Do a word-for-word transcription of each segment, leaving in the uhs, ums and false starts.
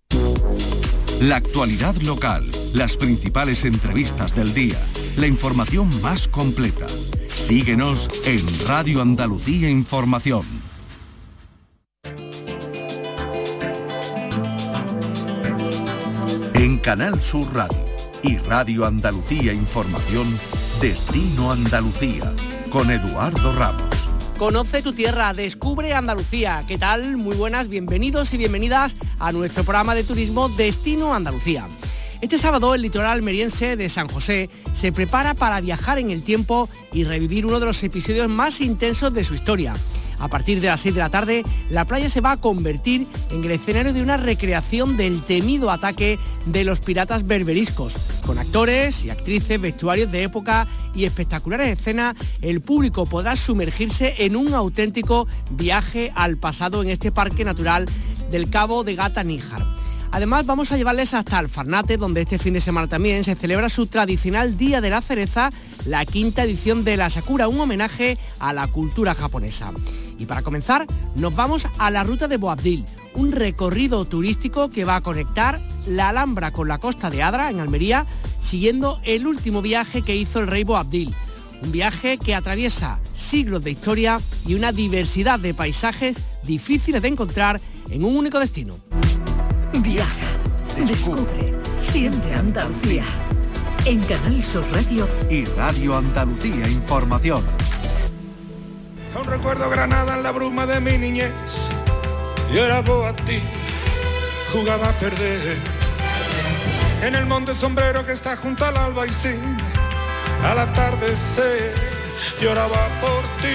La actualidad local, las principales entrevistas del día, la información más completa. Síguenos en Radio Andalucía Información. En Canal Sur Radio y Radio Andalucía Información, Destino Andalucía, con Eduardo Ramos. Conoce tu tierra, descubre Andalucía. ¿Qué tal? Muy buenas, bienvenidos y bienvenidas a nuestro programa de turismo Destino Andalucía. Este sábado el litoral almeriense de San José se prepara para viajar en el tiempo y revivir uno de los episodios más intensos de su historia. A partir de las seis de la tarde, la playa se va a convertir en el escenario de una recreación del temido ataque de los piratas berberiscos. Con actores y actrices, vestuarios de época y espectaculares escenas, el público podrá sumergirse en un auténtico viaje al pasado en este parque natural del Cabo de Gata Níjar. Además, vamos a llevarles hasta Alfarnate, donde este fin de semana también se celebra su tradicional Día de la Cereza, la quinta edición de la Sakura, un homenaje a la cultura japonesa. Y para comenzar, nos vamos a la ruta de Boabdil, un recorrido turístico que va a conectar la Alhambra con la costa de Adra, en Almería, siguiendo el último viaje que hizo el rey Boabdil. Un viaje que atraviesa siglos de historia y una diversidad de paisajes difíciles de encontrar en un único destino. Viaja, descubre, siente Andalucía. En Canal Sur Radio y Radio Andalucía Información. Aún recuerdo Granada en la bruma de mi niñez. Yo era Boabdil, jugaba a perder. En el monte sombrero que está junto al albaicín, al atardecer lloraba por ti.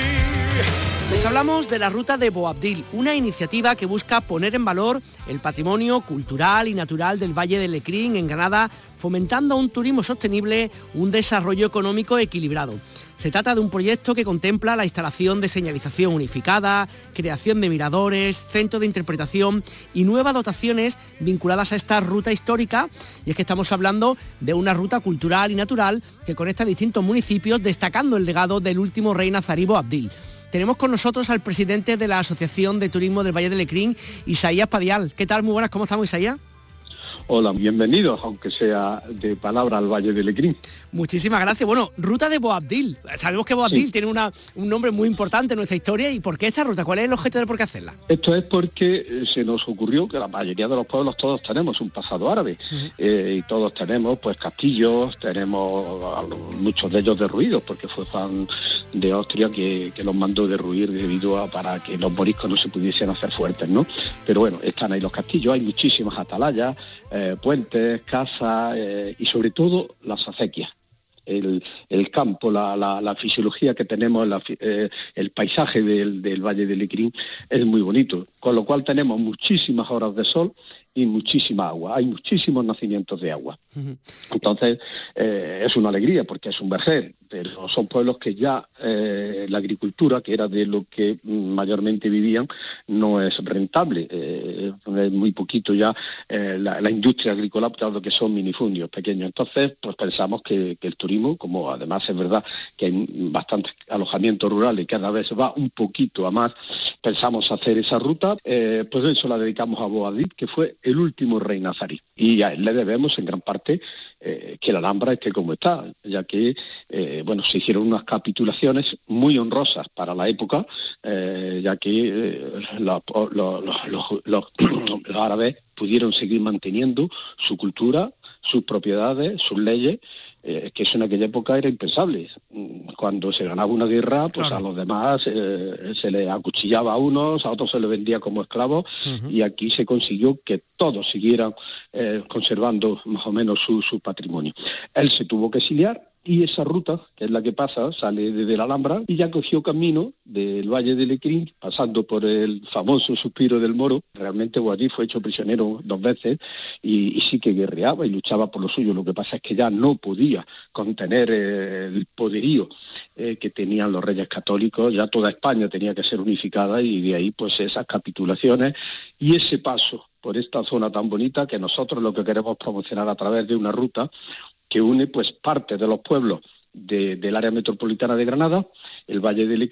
Les hablamos de la ruta de Boabdil, una iniciativa que busca poner en valor el patrimonio cultural y natural del Valle del Lecrín en Granada, fomentando un turismo sostenible, un desarrollo económico equilibrado. Se trata de un proyecto que contempla la instalación de señalización unificada, creación de miradores, centros de interpretación y nuevas dotaciones vinculadas a esta ruta histórica. Y es que estamos hablando de una ruta cultural y natural que conecta distintos municipios, destacando el legado del último rey nazarí Boabdil. Tenemos con nosotros al presidente de la Asociación de Turismo del Valle del Lecrín, Isaías Padial. ¿Qué tal? Muy buenas, ¿cómo estamos, Isaías? Hola, bienvenidos, aunque sea de palabra, al Valle del Lecrín. Muchísimas gracias. Bueno, ruta de Boabdil. Sabemos que Boabdil sí tiene una, un nombre muy importante en nuestra historia. ¿Y por qué esta ruta? ¿Cuál es el objeto de por qué hacerla? Esto es porque se nos ocurrió que la mayoría de los pueblos todos tenemos un pasado árabe. Uh-huh. eh, y todos tenemos pues castillos, tenemos muchos de ellos derruidos, porque fue Juan de Austria que, que los mandó derruir debido a para que los moriscos no se pudiesen hacer fuertes, ¿no? Pero bueno, están ahí los castillos, hay muchísimas atalayas, eh, puentes, casas eh, y sobre todo las acequias. El, el campo, la, la, la fisiología que tenemos, la, eh, el paisaje del, del Valle del Lecrín es muy bonito, con lo cual tenemos muchísimas horas de sol y muchísima agua, hay muchísimos nacimientos de agua. Entonces eh, es una alegría porque es un vergel, pero son pueblos que ya eh, la agricultura, que era de lo que mayormente vivían, no es rentable, eh, es muy poquito ya eh, la, la industria agrícola, dado que son minifundios pequeños. Entonces pues pensamos que, que el turismo, como además es verdad que hay bastantes alojamientos rurales y cada vez va un poquito a más, pensamos hacer esa ruta, eh, pues eso la dedicamos a Boabdil, que fue el último rey nazarí. Y a él le debemos en gran parte eh, que la Alhambra esté como está, ya que eh, bueno, se hicieron unas capitulaciones muy honrosas para la época, eh, ya que eh, los, los, los, los, los, los árabes pudieron seguir manteniendo su cultura, sus propiedades, sus leyes, eh, que eso en aquella época era impensable. Cuando se ganaba una guerra, pues claro, a los demás eh, se les acuchillaba a unos, a otros se les vendía como esclavos, uh-huh. y aquí se consiguió que todos siguieran eh, conservando más o menos su, su patrimonio. Él se tuvo que exiliar, y esa ruta, que es la que pasa, sale desde la Alhambra y ya cogió camino del Valle del Lecrín, pasando por el famoso Suspiro del Moro. Realmente Boabdil fue hecho prisionero dos veces y, y sí que guerreaba y luchaba por lo suyo. Lo que pasa es que ya no podía contener eh, el poderío eh, que tenían los reyes católicos. Ya toda España tenía que ser unificada y de ahí pues esas capitulaciones y ese paso por esta zona tan bonita que nosotros lo que queremos promocionar a través de una ruta que une pues parte de los pueblos de, del área metropolitana de Granada, el Valle del Lecrín,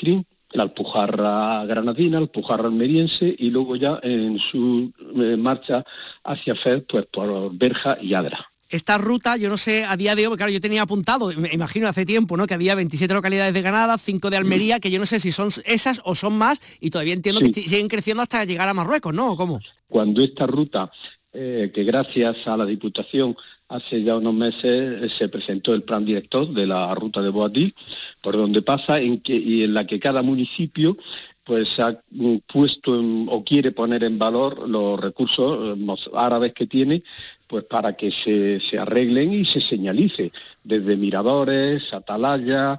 la Alpujarra granadina, Alpujarra almeriense y luego ya en su eh, marcha hacia Fez, pues por Berja y Adra. Esta ruta, yo no sé, a día de hoy, claro, yo tenía apuntado, me imagino hace tiempo, ¿no?, que había veintisiete localidades de Granada, cinco de Almería, que yo no sé si son esas o son más, y todavía entiendo sí. que siguen creciendo hasta llegar a Marruecos, ¿no? ¿O cómo? Cuando esta ruta, eh, que gracias a la Diputación hace ya unos meses eh, se presentó el plan director de la ruta de Boadil, por donde pasa en que, y en la que cada municipio pues ha puesto en, o quiere poner en valor los recursos eh, árabes que tiene, pues para que se, se arreglen y se señalice, desde miradores, atalayas,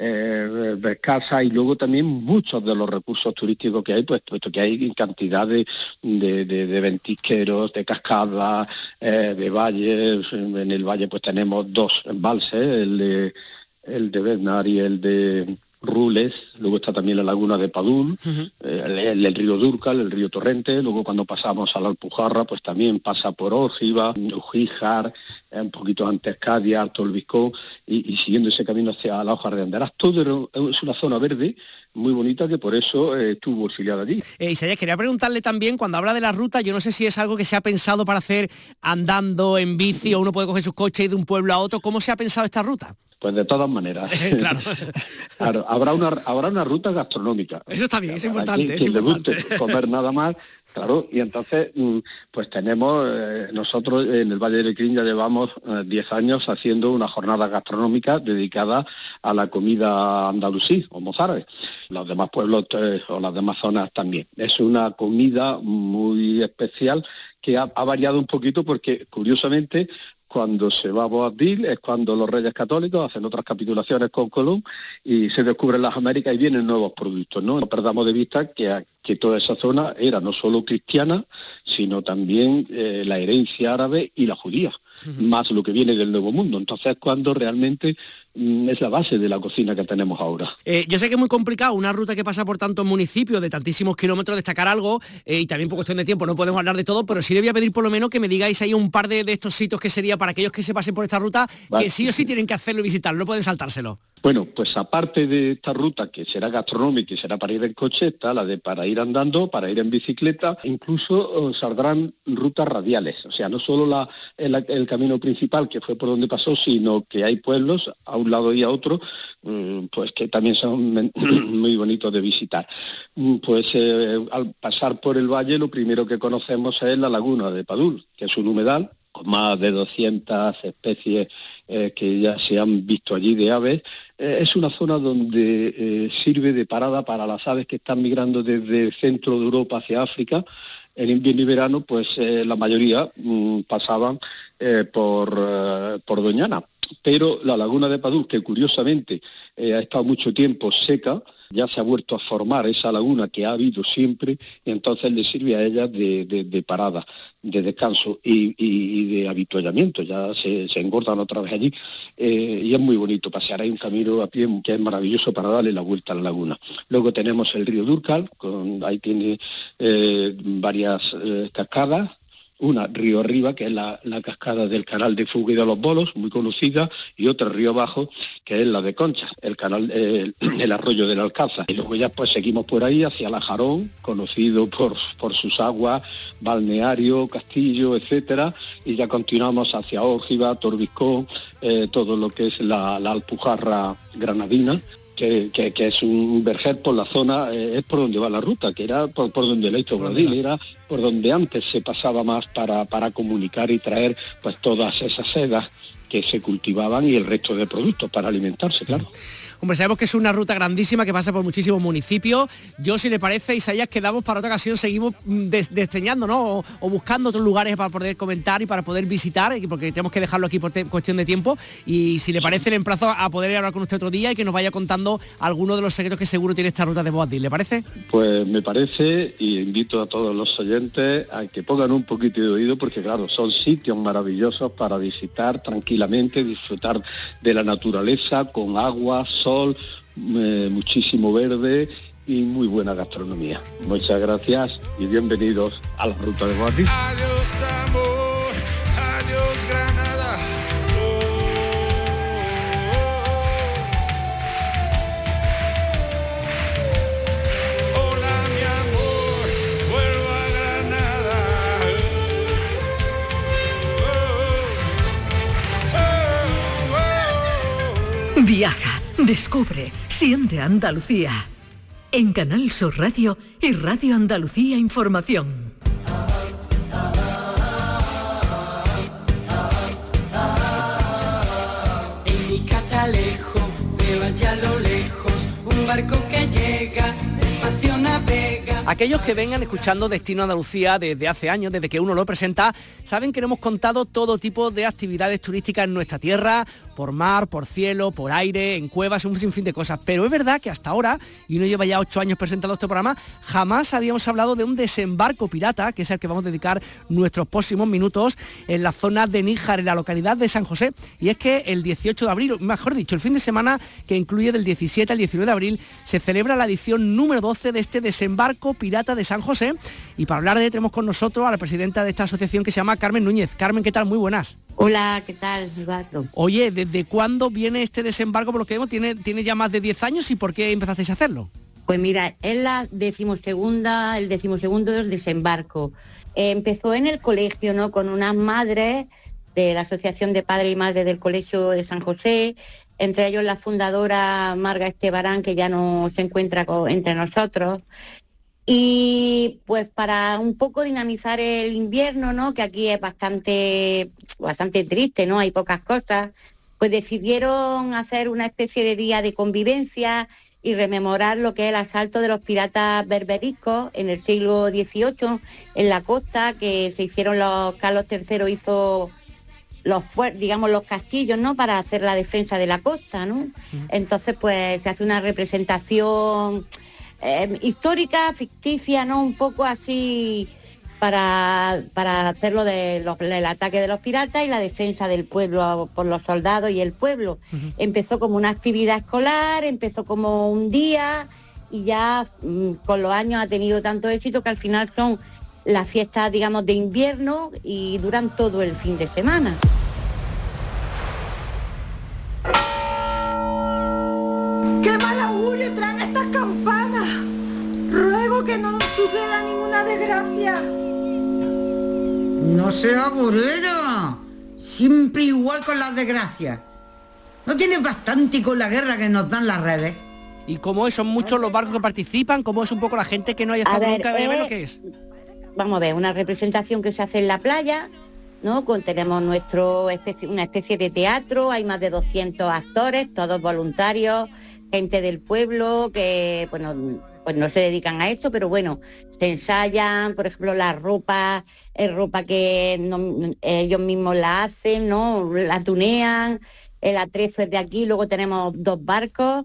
eh, casas y luego también muchos de los recursos turísticos que hay, pues puesto que hay cantidad de, de, de, de ventisqueros, de cascadas, eh, de valles. En el valle pues tenemos dos embalses, el de, el de Bernar y el de Rules, luego está también la laguna de Padul, uh-huh. eh, el, el río Dúrcal, el río Torrente, luego cuando pasamos a la Alpujarra, pues también pasa por Órgiva, Ujíjar, eh, un poquito antes Cádiz, Alto el Viscón, y, y siguiendo ese camino hacia la Hoja de Anderás. Todo es una zona verde muy bonita que por eso eh, estuvo exiliada allí. Eh, Isaías, quería preguntarle también, cuando habla de la ruta, yo no sé si es algo que se ha pensado para hacer andando, en bici, o uno puede coger su coche y ir de un pueblo a otro. ¿Cómo se ha pensado esta ruta? Pues de todas maneras. Claro. Claro, habrá una habrá una ruta gastronómica. Eso está bien, es importante. Quien, es quien importante. le guste comer nada más, claro, y entonces pues tenemos, eh, nosotros en el Valle del Lecrín ya llevamos diez eh, años haciendo una jornada gastronómica dedicada a la comida andalusí o mozárabe. Los demás pueblos eh, o las demás zonas también. Es una comida muy especial que ha, ha variado un poquito porque, curiosamente, cuando se va a Boabdil es cuando los reyes católicos hacen otras capitulaciones con Colón y se descubren las Américas y vienen nuevos productos, ¿no? No perdamos de vista que, que toda esa zona era no solo cristiana, sino también eh, la herencia árabe y la judía, uh-huh. más lo que viene del Nuevo Mundo. Entonces, cuando realmente mm, es la base de la cocina que tenemos ahora. Eh, yo sé que es muy complicado una ruta que pasa por tantos municipios, de tantísimos kilómetros, destacar algo, eh, y también por cuestión de tiempo no podemos hablar de todo, pero sí le voy a pedir por lo menos que me digáis ahí un par de, de estos sitios que sería para aquellos que se pasen por esta ruta, vale. que sí o sí tienen que hacerlo y visitarlo, no pueden saltárselo. Bueno, pues aparte de esta ruta que será gastronómica y será para ir en coche, está la de para ir andando, para ir en bicicleta, incluso eh, saldrán rutas radiales, o sea, no solo la, el, el camino principal que fue por donde pasó, sino que hay pueblos a un lado y a otro, eh, pues que también son muy bonitos de visitar. Pues eh, al pasar por el valle lo primero que conocemos es la laguna de Padul, que es un humedal con más de doscientas especies eh, que ya se han visto allí de aves. Eh, es una zona donde eh, sirve de parada para las aves que están migrando desde el centro de Europa hacia África. En invierno y verano, pues eh, la mayoría mmm, pasaban eh, por, eh, por Doñana. Pero la laguna de Padul, que curiosamente eh, ha estado mucho tiempo seca, ya se ha vuelto a formar esa laguna que ha habido siempre, y entonces le sirve a ella de, de, de parada, de descanso y, y, y de avituallamiento. Ya se, se engordan otra vez allí, eh, y es muy bonito pasear. Hay un camino a pie que es maravilloso para darle la vuelta a la laguna. Luego tenemos el río Dúrcal, con, ahí tiene eh, varias eh, cascadas. Una río arriba, que es la, la cascada del canal de Fuga y de los Bolos, muy conocida, y otra río abajo, que es la de Conchas, el canal, eh, el arroyo del Alcázar. Y luego ya pues seguimos por ahí hacia La Jarón, conocido por, por sus aguas, balneario, castillo, etcétera, y ya continuamos hacia Órgiva, Torbiscón, eh, todo lo que es la, la Alpujarra granadina. Que, que, que es un verger por la zona, eh, es por donde va la ruta, que era por, por donde Leito Bradil, era por donde antes se pasaba más para, para comunicar y traer pues todas esas sedas que se cultivaban y el resto de productos para alimentarse, claro. Hombre, sabemos que es una ruta grandísima que pasa por muchísimos municipios. Yo, si le parece, Isaías, quedamos para otra ocasión, seguimos des- desdeñando, ¿no? O, o buscando otros lugares para poder comentar y para poder visitar, porque tenemos que dejarlo aquí por te- cuestión de tiempo. Y si le parece, le emplazo a poder hablar con usted otro día y que nos vaya contando algunos de los secretos que seguro tiene esta ruta de Boabdil. ¿Le parece? Pues me parece, y invito a todos los oyentes a que pongan un poquito de oído, porque claro, son sitios maravillosos para visitar tranquilamente, disfrutar de la naturaleza con agua, sol, Eh, muchísimo verde y muy buena gastronomía. Muchas gracias y bienvenidos a la ruta de Boabdil. Adiós amor, adiós Granada. Oh, oh, Viaja, descubre, siente Andalucía. En Canal Sur Radio y Radio Andalucía Información. En mi catalejo veo allá a lo lejos un barco que llega, despacio navega. Aquellos que vengan escuchando Destino Andalucía desde hace años, desde que uno lo presenta, saben que le hemos contado todo tipo de actividades turísticas en nuestra tierra, por mar, por cielo, por aire, en cuevas, un sinfín de cosas. Pero es verdad que hasta ahora, y uno lleva ya ocho años presentando este programa, jamás habíamos hablado de un desembarco pirata, que es el que vamos a dedicar nuestros próximos minutos, en la zona de Níjar, en la localidad de San José. Y es que el dieciocho de abril, mejor dicho, el fin de semana que incluye del diecisiete al diecinueve de abril, se celebra la edición número doce de este desembarco pirata de San José. Y para hablar de él tenemos con nosotros a la presidenta de esta asociación, que se llama Carmen Núñez. Carmen, ¿qué tal? Muy buenas. Hola, ¿qué tal, Eduardo? Oye, ¿desde cuándo viene este desembarco? Por lo que vemos, tiene, tiene ya más de diez años. ¿Y por qué empezasteis a hacerlo? Pues mira, es la decimosegunda, el decimosegundo desembarco. Eh, empezó en el colegio, ¿no? Con unas madres de la Asociación de Padres y Madres del Colegio de San José, entre ellos la fundadora Marga Estebarán, que ya no se encuentra con, entre nosotros. Y pues para un poco dinamizar el invierno, ¿no? Que aquí es bastante, bastante triste, ¿no? Hay pocas cosas. Pues decidieron hacer una especie de día de convivencia y rememorar lo que es el asalto de los piratas berberiscos en el siglo dieciocho en la costa, que se hicieron los, Carlos tercero hizo los digamos los castillos, ¿no? Para hacer la defensa de la costa, ¿no? Entonces pues se hace una representación Eh, histórica, ficticia, ¿no? Un poco así para, para hacerlo de los, del ataque de los piratas y la defensa del pueblo por los soldados y el pueblo. Uh-huh. Empezó como una actividad escolar, empezó como un día y ya mmm, con los años ha tenido tanto éxito que al final son las fiestas, digamos, de invierno y duran todo el fin de semana. ¡Qué mal augurio traen estas campanas! Ruego que no nos suceda ninguna desgracia. No sea agorera, siempre igual con las desgracias. ¿No tienes bastante con la guerra que nos dan las redes? ¿Y cómo es? ¿Son muchos los barcos que participan? ¿Cómo es un poco la gente que no haya estado nunca? Eh, ¿Lo que es? Vamos a ver, una representación que se hace en la playa, ¿no? Con, tenemos nuestro especie, una especie de teatro, hay más de doscientos actores, todos voluntarios, gente del pueblo que, bueno, pues no se dedican a esto, pero bueno, se ensayan, por ejemplo, la ropa, es ropa que no, ellos mismos la hacen, ¿no? La tunean, el atrezo es de aquí, luego tenemos dos barcos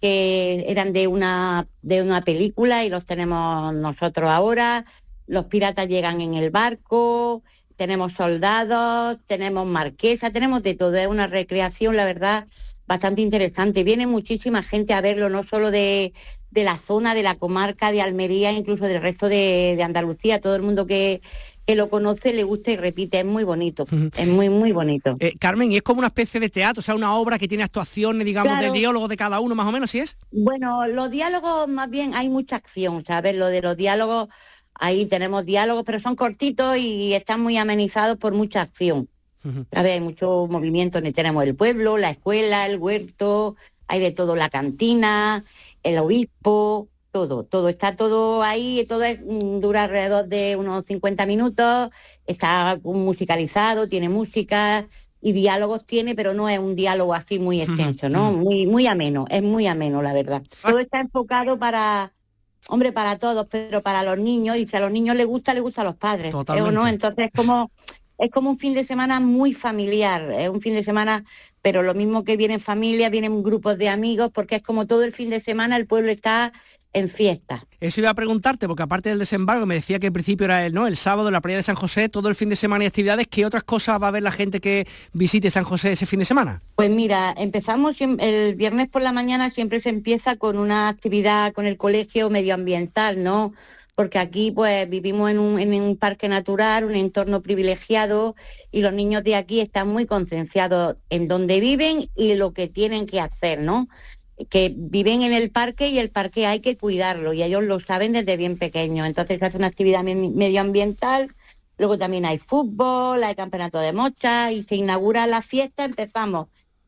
que eran de una, de una película y los tenemos nosotros ahora, los piratas llegan en el barco, tenemos soldados, tenemos marquesa, tenemos de todo, es una recreación, la verdad, bastante interesante. Viene muchísima gente a verlo, no solo de, de la zona, de la comarca de Almería, incluso del resto de, de Andalucía. Todo el mundo que, que lo conoce le gusta y repite, es muy bonito, uh-huh. Es muy, muy bonito. Eh, Carmen, ¿y es como una especie de teatro, o sea, una obra que tiene actuaciones, digamos, claro, de diálogos de cada uno, más o menos, ¿sí es? Bueno, los diálogos, más bien, hay mucha acción, ¿sabes? Lo de los diálogos, ahí tenemos diálogos, pero son cortitos y están muy amenizados por mucha acción. Uh-huh. A ver, hay mucho movimiento, tenemos el pueblo, la escuela, el huerto, hay de todo, la cantina, el obispo, todo, todo, está todo ahí, todo es, dura alrededor de unos cincuenta minutos, está musicalizado, tiene música y diálogos tiene, pero no es un diálogo así muy extenso, ¿no? Uh-huh. Muy, muy ameno, es muy ameno, la verdad. Todo está enfocado para, hombre, para todos, pero para los niños, y si a los niños les gusta, les gusta a los padres, Totalmente. ¿no? Entonces como... Es como un fin de semana muy familiar, es un fin de semana, pero lo mismo que vienen familias, vienen grupos de amigos, porque es como todo el fin de semana el pueblo está en fiesta. Eso iba a preguntarte, porque aparte del desembarco, me decía que al principio era el, ¿no? el sábado en la playa de San José, todo el fin de semana y actividades. ¿Qué otras cosas va a ver la gente que visite San José ese fin de semana? Pues mira, empezamos el viernes por la mañana, siempre se empieza con una actividad con el colegio medioambiental, ¿no? Porque aquí pues vivimos en un, en un parque natural, un entorno privilegiado, y los niños de aquí están muy concienciados en dónde viven y lo que tienen que hacer, ¿no? Que viven en el parque y el parque hay que cuidarlo, y ellos lo saben desde bien pequeños. Entonces se hace una actividad medioambiental, luego también hay fútbol, hay campeonato de mocha y se inaugura la fiesta. Empezamos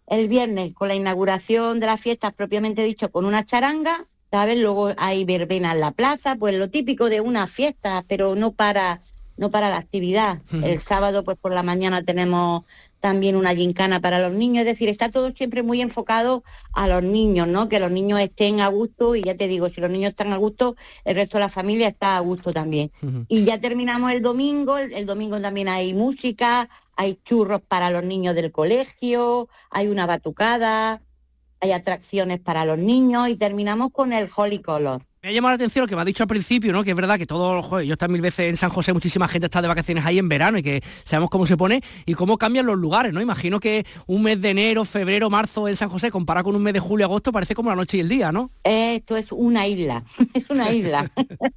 el viernes con la inauguración de las fiestas propiamente dicho, con una charanga, ¿sabes? Luego hay verbena en la plaza, pues lo típico de una fiesta, pero no para, no para la actividad. Uh-huh. El sábado, pues por la mañana tenemos también una gincana para los niños, es decir, está todo siempre muy enfocado a los niños, ¿no? Que los niños estén a gusto, y ya te digo, si los niños están a gusto, el resto de la familia está a gusto también. Uh-huh. Y ya terminamos el domingo, el, el domingo también hay música, hay churros para los niños del colegio, hay una batucada, hay atracciones para los niños y terminamos con el Holy Color. Me ha llamado la atención lo que me ha dicho al principio, ¿no? Que es verdad que todo, joder, yo estoy mil veces en San José, muchísima gente está de vacaciones ahí en verano y que sabemos cómo se pone y cómo cambian los lugares, ¿no? Imagino que un mes de enero, febrero, marzo en San José, comparado con un mes de julio, agosto, parece como la noche y el día, ¿no? Esto es una isla, es una isla.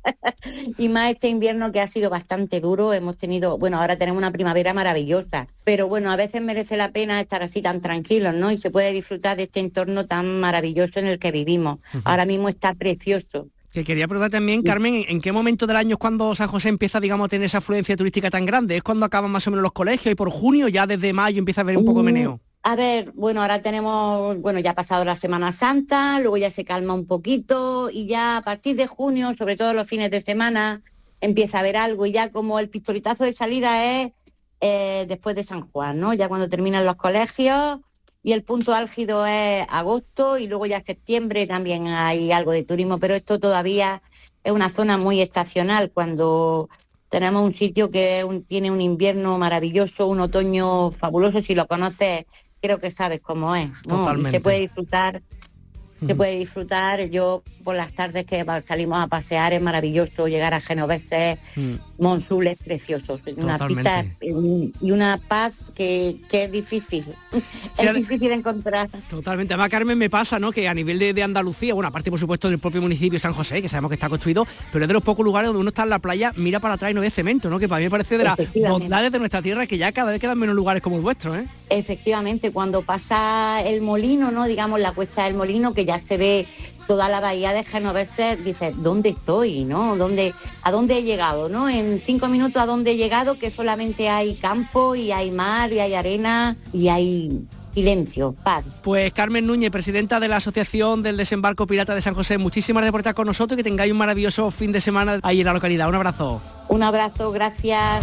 Y más este invierno que ha sido bastante duro, hemos tenido, bueno, ahora tenemos una primavera maravillosa, pero bueno, a veces merece la pena estar así tan tranquilos, ¿no? Y se puede disfrutar de este entorno tan maravilloso en el que vivimos. Uh-huh. Ahora mismo está precioso. Que quería preguntar también, Carmen, ¿en qué momento del año es cuando San José empieza, digamos, a tener esa afluencia turística tan grande? ¿Es cuando acaban más o menos los colegios y por junio, ya desde mayo empieza a haber un poco de meneo? A ver, bueno, ahora tenemos, bueno, ya ha pasado la Semana Santa, luego ya se calma un poquito y ya a partir de junio, sobre todo los fines de semana, empieza a haber algo y ya como el pistoletazo de salida es eh, después de San Juan, ¿no? Ya cuando terminan los colegios. Y el punto álgido es agosto y luego ya septiembre también hay algo de turismo, pero esto todavía es una zona muy estacional, cuando tenemos un sitio que un, tiene un invierno maravilloso, un otoño fabuloso. Si lo conoces, creo que sabes cómo es, ¿no? Totalmente. Y se puede disfrutar, se puede disfrutar. Yo por las tardes que salimos a pasear es maravilloso, llegar a Genoveses, mm. Monsul es precioso, una pista y una paz que, que es difícil, sí, es difícil de encontrar. Totalmente, además Carmen me pasa, ¿no? Que a nivel de, de Andalucía, bueno, aparte por supuesto del propio municipio de San José, que sabemos que está construido, pero es de los pocos lugares donde uno está en la playa, mira para atrás y no ve cemento, ¿no? Que para mí me parece de las bondades de nuestra tierra, que ya cada vez quedan menos lugares como el vuestro, ¿eh? Efectivamente, cuando pasa el molino, ¿no? Digamos la cuesta del molino, que ya se ve toda la bahía de Genoveses, dices, ¿dónde estoy, no? ¿Dónde, ¿A dónde he llegado, no? En cinco minutos, ¿a dónde he llegado? Que solamente hay campo y hay mar y hay arena y hay silencio, paz. Pues Carmen Núñez, presidenta de la Asociación del Desembarco Pirata de San José, muchísimas gracias por estar con nosotros y que tengáis un maravilloso fin de semana ahí en la localidad. Un abrazo. Un abrazo, gracias.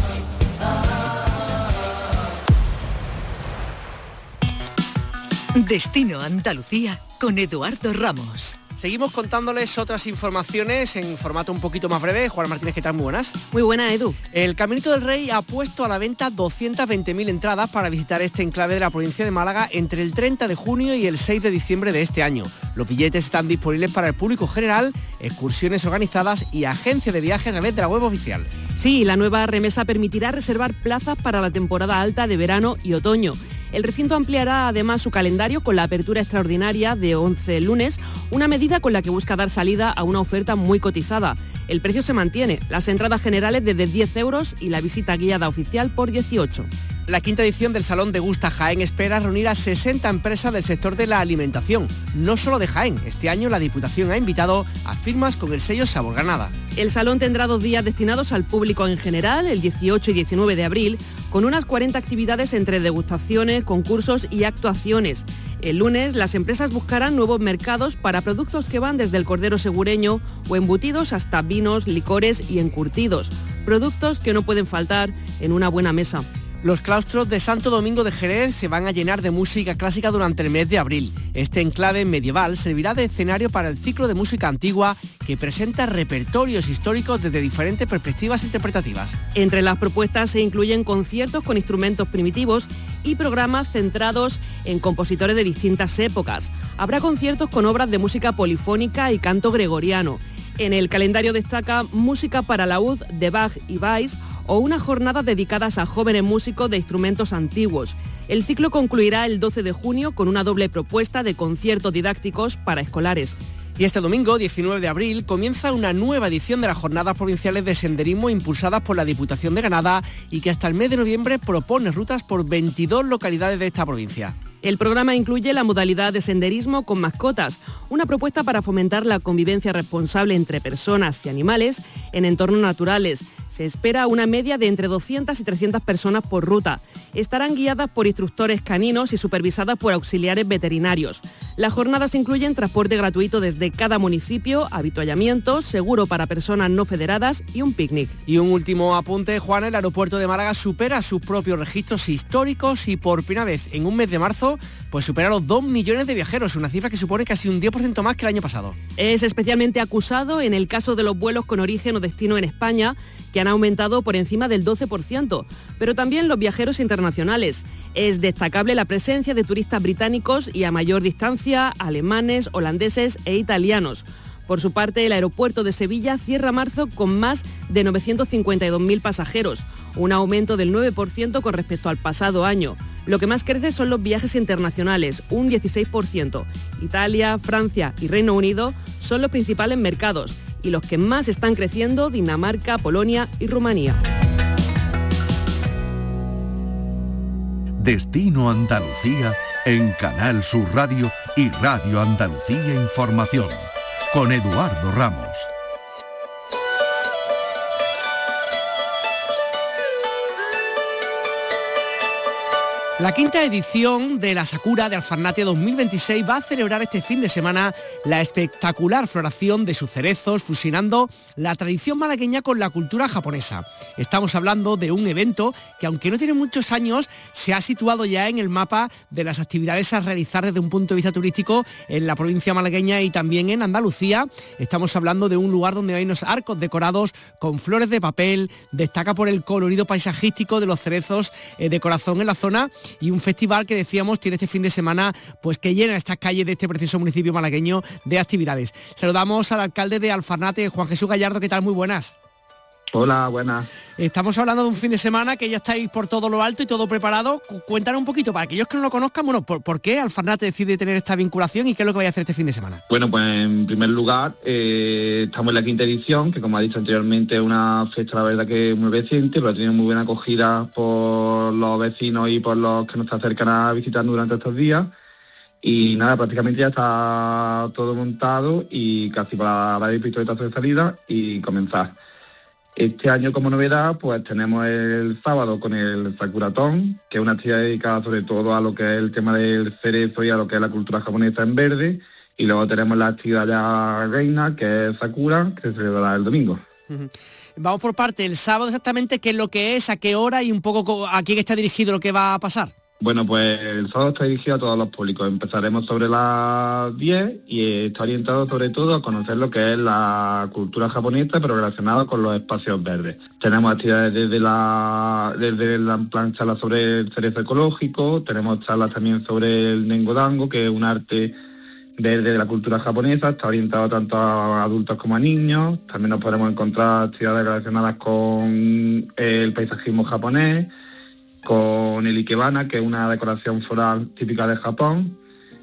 Destino Andalucía con Eduardo Ramos. Seguimos contándoles otras informaciones en formato un poquito más breve. Juan Martínez, ¿qué tal? Muy buenas. Muy buena, Edu. El Caminito del Rey ha puesto a la venta doscientas veinte mil entradas para visitar este enclave de la provincia de Málaga entre el treinta de junio y el seis de diciembre de este año. Los billetes están disponibles para el público general, excursiones organizadas y agencias de viaje a través de la web oficial. Sí, la nueva remesa permitirá reservar plazas para la temporada alta de verano y otoño. El recinto ampliará además su calendario con la apertura extraordinaria de once lunes, una medida con la que busca dar salida a una oferta muy cotizada. El precio se mantiene, las entradas generales desde diez euros y la visita guiada oficial por dieciocho. La quinta edición del Salón de Gusta Jaén espera reunir a sesenta empresas del sector de la alimentación, no solo de Jaén. Este año la Diputación ha invitado a firmas con el sello Sabor Granada. El salón tendrá dos días destinados al público en general, el dieciocho y diecinueve de abril, con unas cuarenta actividades entre degustaciones, concursos y actuaciones. El lunes las empresas buscarán nuevos mercados para productos que van desde el cordero segureño o embutidos hasta vinos, licores y encurtidos, productos que no pueden faltar en una buena mesa. Los claustros de Santo Domingo de Jerez se van a llenar de música clásica durante el mes de abril. Este enclave medieval servirá de escenario para el ciclo de música antigua que presenta repertorios históricos desde diferentes perspectivas interpretativas. Entre las propuestas se incluyen conciertos con instrumentos primitivos y programas centrados en compositores de distintas épocas. Habrá conciertos con obras de música polifónica y canto gregoriano. En el calendario destaca música para laúd de Bach y Weiss o unas jornadas dedicadas a jóvenes músicos de instrumentos antiguos. El ciclo concluirá el doce de junio con una doble propuesta de conciertos didácticos para escolares. Y este domingo, diecinueve de abril, comienza una nueva edición de las Jornadas Provinciales de Senderismo impulsadas por la Diputación de Granada y que hasta el mes de noviembre propone rutas por veintidós localidades de esta provincia. El programa incluye la modalidad de senderismo con mascotas, una propuesta para fomentar la convivencia responsable entre personas y animales en entornos naturales. Se espera una media de entre doscientas y trescientas personas por ruta. estarán guiadas por instructores caninos y supervisadas por auxiliares veterinarios. Las jornadas incluyen transporte gratuito desde cada municipio, avituallamiento, seguro para personas no federadas y un picnic. Y un último apunte, Juan, el aeropuerto de Málaga supera sus propios registros históricos y por primera vez en un mes de marzo pues supera los dos millones de viajeros, una cifra que supone casi un diez por ciento más que el año pasado. Es especialmente acusado en el caso de los vuelos con origen o destino en España, que han aumentado por encima del doce por ciento, pero también los viajeros internacionales. Es destacable la presencia de turistas británicos y a mayor distancia alemanes, holandeses e italianos. Por su parte, el aeropuerto de Sevilla cierra marzo con más de novecientos cincuenta y dos mil pasajeros, un aumento del nueve por ciento con respecto al pasado año. Lo que más crece son los viajes internacionales, un dieciséis por ciento. Italia, Francia y Reino Unido son los principales mercados y los que más están creciendo, Dinamarca, Polonia y Rumanía. Destino Andalucía en Canal Sur Radio y Radio Andalucía Información, con Eduardo Ramos. La quinta edición de la Sakura de Alfarnate dos mil veintiséis va a celebrar este fin de semana la espectacular floración de sus cerezos, fusionando la tradición malagueña con la cultura japonesa. Estamos hablando de un evento que, aunque no tiene muchos años, se ha situado ya en el mapa de las actividades a realizar desde un punto de vista turístico en la provincia malagueña y también en Andalucía. Estamos hablando de un lugar donde hay unos arcos decorados con flores de papel, destaca por el colorido paisajístico de los cerezos eh, de corazón en la zona, y un festival que decíamos tiene este fin de semana pues que llena estas calles de este precioso municipio malagueño de actividades. Saludamos al alcalde de Alfarnate, Juan Jesús Gallardo. ¿Qué tal? Muy buenas. Hola, buenas. Estamos hablando de un fin de semana que ya estáis por todo lo alto y todo preparado. Cuéntanos un poquito, para aquellos que no lo conozcan, bueno, ¿por, por qué Alfarnate decide tener esta vinculación y qué es lo que vais a hacer este fin de semana? Bueno, pues en primer lugar, eh, estamos en la quinta edición, que como ha dicho anteriormente es una fecha, la verdad que es muy reciente, pero ha tenido muy buena acogida por los vecinos y por los que nos se acercan a visitarnos durante estos días. Y nada, prácticamente ya está todo montado y casi para dar el pistoletazo de salida y comenzar. Este año, como novedad, pues tenemos el sábado con el Sakuratón, que es una actividad dedicada sobre todo a lo que es el tema del cerezo y a lo que es la cultura japonesa en verde. Y luego tenemos la actividad ya reina, que es Sakura, que se celebrará el domingo. Uh-huh. Vamos por parte, el sábado exactamente, qué es lo que es, a qué hora y un poco a quién está dirigido lo que va a pasar. Bueno, pues el sábado está dirigido a todos los públicos. Empezaremos sobre las diez y está orientado sobre todo a conocer lo que es la cultura japonesa, pero relacionado con los espacios verdes. Tenemos actividades desde la desde la plan charlas sobre el cerezo ecológico, tenemos charlas también sobre el Nengodango, que es un arte verde de la cultura japonesa, está orientado tanto a adultos como a niños. También nos podremos encontrar actividades relacionadas con el paisajismo japonés, con el ikebana, que es una decoración floral típica de Japón,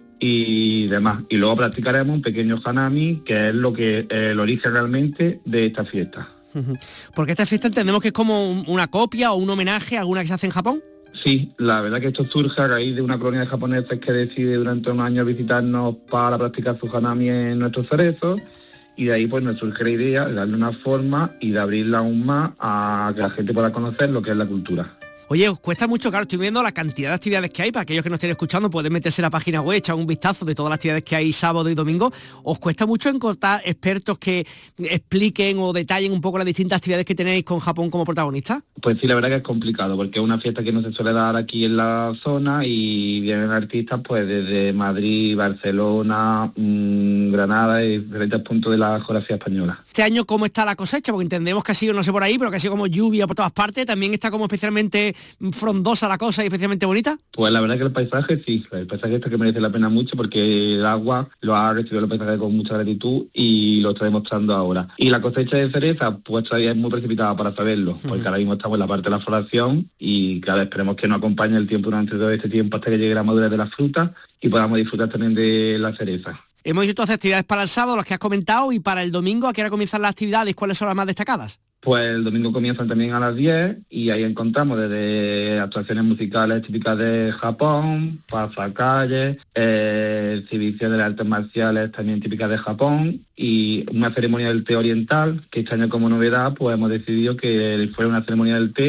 y demás. Y luego practicaremos un pequeño hanami, que es lo que el origen realmente de esta fiesta. Porque esta fiesta entendemos que es como una copia o un homenaje a alguna que se hace en Japón. Sí, la verdad que esto surge a raíz de una colonia de japoneses que decide durante unos años visitarnos para practicar su hanami en nuestros cerezos, y de ahí pues nos surge la idea de darle una forma y de abrirla aún más a que la gente pueda conocer lo que es la cultura. Oye, os cuesta mucho, claro, estoy viendo la cantidad de actividades que hay. Para aquellos que no estén escuchando, pueden meterse en la página web, echar un vistazo de todas las actividades que hay sábado y domingo. ¿Os cuesta mucho encontrar expertos que expliquen o detallen un poco las distintas actividades que tenéis con Japón como protagonista? Pues sí, la verdad que es complicado, porque es una fiesta que no se suele dar aquí en la zona y vienen artistas pues desde Madrid, Barcelona, mmm, Granada y diferentes puntos de la geografía española. Este año, ¿cómo está la cosecha? Porque entendemos que ha sido, no sé por ahí, pero que ha sido como lluvia por todas partes. ¿También está como especialmente frondosa la cosa y especialmente bonita? Pues la verdad que el paisaje sí, el paisaje este que merece la pena mucho, porque el agua lo ha recibido el paisaje con mucha gratitud y lo está demostrando ahora. Y la cosecha de cereza, pues todavía es muy precipitada para saberlo, porque uh-huh. ahora mismo estamos en la parte de la floración y claro, esperemos que nos acompañe el tiempo durante todo este tiempo hasta que llegue la madurez de la fruta y podamos disfrutar también de la cereza. Hemos hecho todas las actividades para el sábado, las que has comentado, y para el domingo, ¿a qué hora comienzan las actividades? ¿Cuáles son las más destacadas? Pues el domingo comienzan también a las diez y ahí encontramos desde actuaciones musicales típicas de Japón, pasacalles, eh, exhibiciones de artes marciales también típicas de Japón y una ceremonia del té oriental, que este año como novedad pues hemos decidido que fuera una ceremonia del té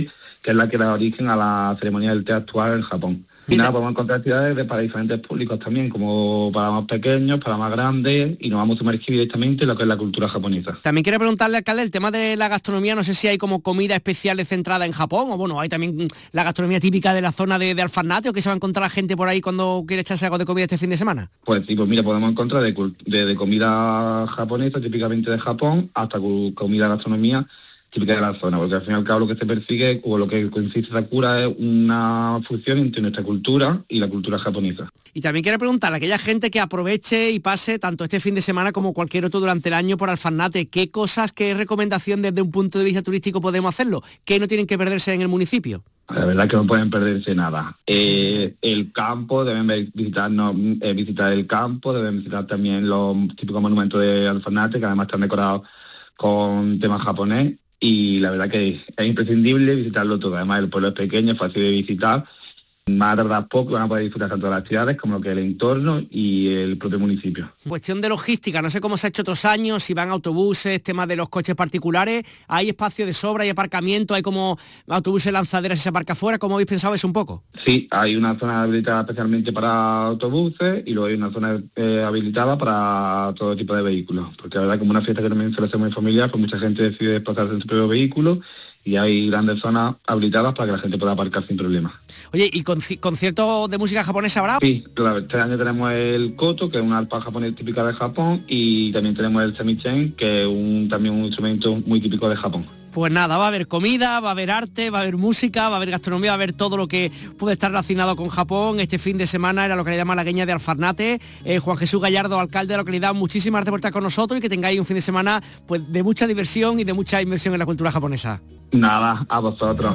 que es la que da origen a la ceremonia del té actual en Japón. Y nada, podemos encontrar actividades de, para diferentes públicos también, como para más pequeños, para más grandes, y nos vamos a sumergir directamente en lo que es la cultura japonesa. También quiero preguntarle, alcalde, el tema de la gastronomía, no sé si hay como comida especial centrada en Japón, o bueno, hay también la gastronomía típica de la zona de, de Alfarnate, o que se va a encontrar la gente por ahí cuando quiere echarse algo de comida este fin de semana. Pues sí, pues mira, podemos encontrar de, de, de comida japonesa, típicamente de Japón, hasta comida gastronomía típica de la zona, porque al fin y al cabo lo que se persigue o lo que consiste Sakura es una fusión entre nuestra cultura y la cultura japonesa. Y también quiero preguntarle a aquella gente que aproveche y pase tanto este fin de semana como cualquier otro durante el año por Alfarnate, ¿qué cosas, qué recomendación desde un punto de vista turístico podemos hacerlo? ¿Qué no tienen que perderse en el municipio? La verdad es que no pueden perderse nada. Eh, el campo, deben visitar, no, eh, visitar el campo, deben visitar también los típicos monumentos de Alfarnate, que además están decorados con temas japonés. Y la verdad que es imprescindible visitarlo todo. Además, el pueblo es pequeño, es fácil de visitar. Va a tardar poco, van a poder disfrutar tanto de las actividades como lo que es el entorno y el propio municipio. Cuestión de logística, no sé cómo se ha hecho otros años, si van autobuses, temas de los coches particulares, ¿hay espacio de sobra, hay aparcamiento, hay como autobuses lanzaderas y se aparca afuera? ¿Cómo habéis pensado eso un poco? Sí, hay una zona habilitada especialmente para autobuses y luego hay una zona eh, habilitada para todo tipo de vehículos, porque la verdad como una fiesta que también suele ser muy familiar, pues mucha gente decide desplazarse en su propio vehículo y hay grandes zonas habilitadas para que la gente pueda aparcar sin problema. Oye, ¿y conci- conciertos de música japonesa habrá? Sí, claro, este año tenemos el koto, que es una arpa japonesa típica de Japón, y también tenemos el semichen, que es un, también un instrumento muy típico de Japón. Pues nada, va a haber comida, va a haber arte, va a haber música, va a haber gastronomía, va a haber todo lo que puede estar relacionado con Japón este fin de semana en la localidad malagueña de Alfarnate. Eh, Juan Jesús Gallardo, alcalde de la localidad, muchísimas gracias por estar con nosotros y que tengáis un fin de semana pues de mucha diversión y de mucha inversión en la cultura japonesa. Nada, a vosotros.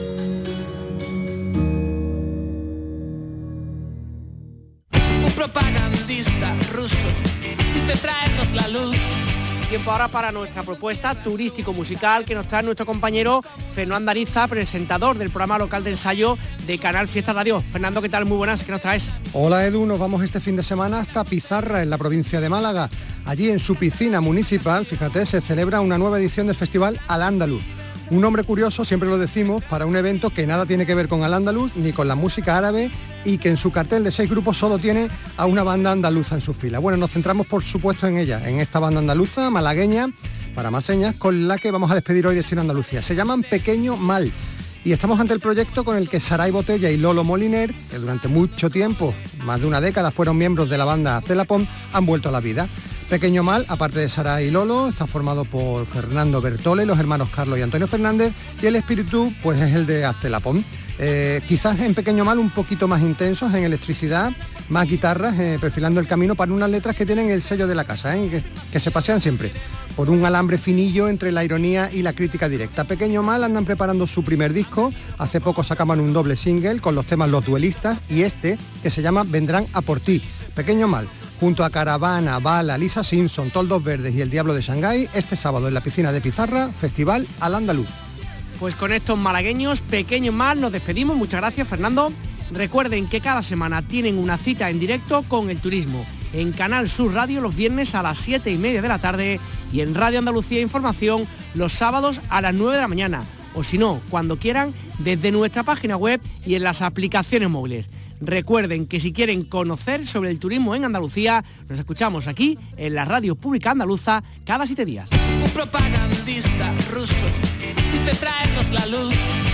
Un propagandista ruso dice traernos la luz. Tiempo ahora para nuestra propuesta turístico-musical que nos trae nuestro compañero Fernando Ariza, presentador del programa local de ensayo de Canal Fiesta Radio. Fernando, ¿qué tal? Muy buenas, ¿qué nos traes? Hola Edu, nos vamos este fin de semana hasta Pizarra, en la provincia de Málaga. Allí en su piscina municipal, fíjate, se celebra una nueva edición del festival Al-Ándalus. Un nombre curioso, siempre lo decimos, para un evento que nada tiene que ver con Al-Ándalus ni con la música árabe y que en su cartel de seis grupos solo tiene a una banda andaluza en su fila. Bueno, nos centramos por supuesto en ella, en esta banda andaluza, malagueña, para más señas, con la que vamos a despedir hoy Destino Andalucía. Se llaman Pequeño Mal y estamos ante el proyecto con el que Saray Botella y Lolo Moliner, que durante mucho tiempo, más de una década, fueron miembros de la banda Aztelapom, han vuelto a la vida. Pequeño Mal, aparte de Sara y Lolo, está formado por Fernando Bertole, los hermanos Carlos y Antonio Fernández, y el espíritu pues es el de Aztelapom. Eh, quizás en Pequeño Mal un poquito más intensos en electricidad, más guitarras, eh, perfilando el camino para unas letras que tienen el sello de la casa, eh, que, que se pasean siempre por un alambre finillo entre la ironía y la crítica directa. Pequeño Mal andan preparando su primer disco, hace poco sacaban un doble single con los temas Los Duelistas y este que se llama Vendrán a por ti. Pequeño Mal, junto a Caravana, Bala, Lisa Simpson, Toldos Verdes y El Diablo de Shanghái, este sábado en la piscina de Pizarra, Festival Al-Ándalus. Pues con estos malagueños, Pequeño Mal, nos despedimos. Muchas gracias, Fernando. Recuerden que cada semana tienen una cita en directo con el turismo en Canal Sur Radio los viernes a las siete y media de la tarde y en Radio Andalucía Información los sábados a las nueve de la mañana. O si no, cuando quieran, desde nuestra página web y en las aplicaciones móviles. Recuerden que si quieren conocer sobre el turismo en Andalucía, nos escuchamos aquí en la Radio Pública Andaluza cada siete días. Un propagandista ruso dice traernos la luz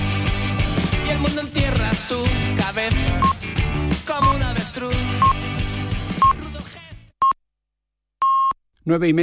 y el mundo entierra su cabeza como un avestruz. Nueve y media.